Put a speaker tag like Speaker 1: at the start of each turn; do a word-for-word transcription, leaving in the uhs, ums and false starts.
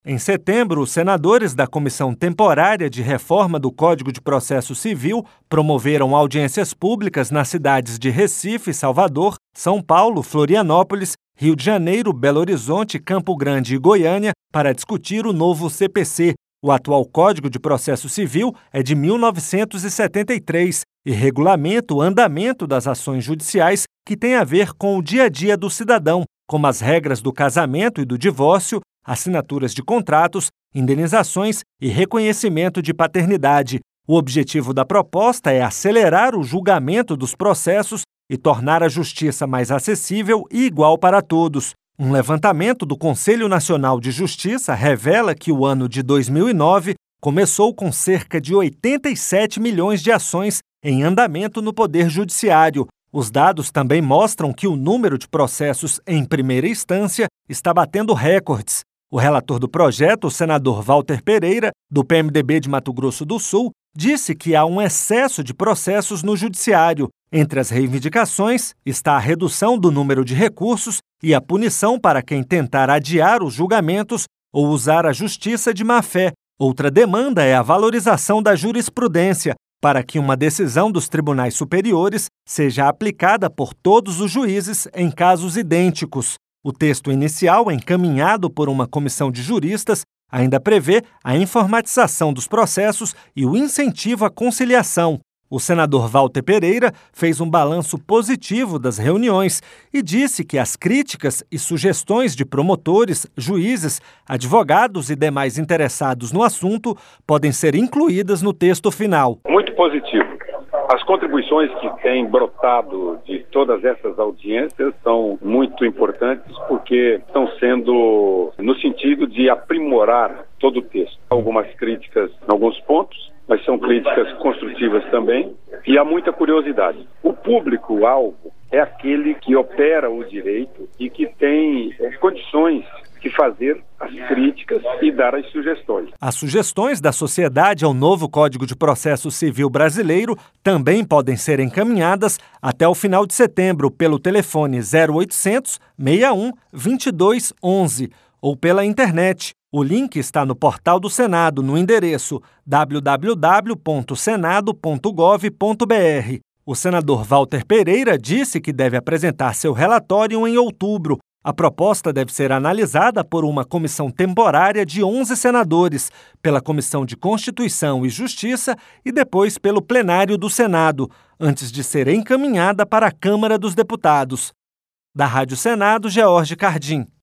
Speaker 1: Em setembro, os senadores da Comissão Temporária de Reforma do Código de Processo Civil promoveram audiências públicas nas cidades de Recife, Salvador, São Paulo, Florianópolis, Rio de Janeiro, Belo Horizonte, Campo Grande e Goiânia para discutir o novo C P C. O atual Código de Processo Civil é de mil novecentos e setenta e três e regulamenta o andamento das ações judiciais que têm a ver com o dia a dia do cidadão, como as regras do casamento e do divórcio, assinaturas de contratos, indenizações e reconhecimento de paternidade. O objetivo da proposta é acelerar o julgamento dos processos e tornar a justiça mais acessível e igual para todos. Um levantamento do Conselho Nacional de Justiça revela que o ano de dois mil e nove começou com cerca de oitenta e sete milhões de ações em andamento no Poder Judiciário. Os dados também mostram que o número de processos em primeira instância está batendo recordes. O relator do projeto, o senador Walter Pereira, do P M D B de Mato Grosso do Sul, disse que há um excesso de processos no judiciário. Entre as reivindicações está a redução do número de recursos e a punição para quem tentar adiar os julgamentos ou usar a justiça de má-fé. Outra demanda é a valorização da jurisprudência, para que uma decisão dos tribunais superiores seja aplicada por todos os juízes em casos idênticos. O texto inicial, encaminhado por uma comissão de juristas, ainda prevê a informatização dos processos e o incentivo à conciliação. O senador Walter Pereira fez um balanço positivo das reuniões e disse que as críticas e sugestões de promotores, juízes, advogados e demais interessados no assunto podem ser incluídas no texto final.
Speaker 2: Muito positivo. As contribuições que têm brotado de todas essas audiências são muito importantes porque estão sendo no sentido de aprimorar todo o texto. Algumas críticas em alguns pontos, mas são críticas construtivas também, e há muita curiosidade. O público-alvo é aquele que opera o direito e que tem é, condições de fazer as críticas e dar as sugestões.
Speaker 1: As sugestões da sociedade ao novo Código de Processo Civil brasileiro também podem ser encaminhadas até o final de setembro pelo telefone zero oitocentos, seis um, dois dois um um ou pela internet. O link está no portal do Senado no endereço w w w ponto senado ponto gov ponto b r. O senador Walter Pereira disse que deve apresentar seu relatório em outubro. A proposta deve ser analisada por uma comissão temporária de onze senadores, pela Comissão de Constituição e Justiça e depois pelo plenário do Senado, antes de ser encaminhada para a Câmara dos Deputados. Da Rádio Senado, George Cardim.